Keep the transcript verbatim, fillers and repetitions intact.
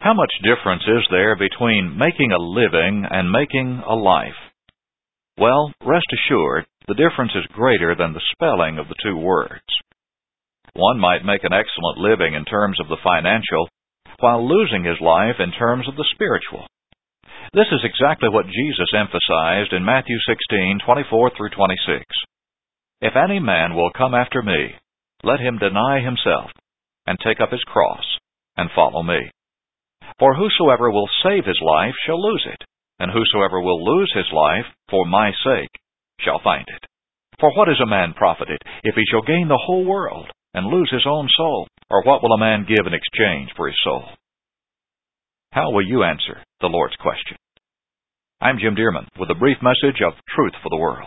How much difference is there between making a living and making a life? Well, rest assured, the difference is greater than the spelling of the two words. One might make an excellent living in terms of the financial, while losing his life in terms of the spiritual. This is exactly what Jesus emphasized in Matthew sixteen, twenty-four through twenty-six. If any man will come after me, let him deny himself, and take up his cross, and follow me. For whosoever will save his life shall lose it, and whosoever will lose his life for my sake shall find it. For what is a man profited, if he shall gain the whole world, and lose his own soul? Or what will a man give in exchange for his soul? How will you answer the Lord's question? I'm Jim Dearman with a brief message of Truth for the World.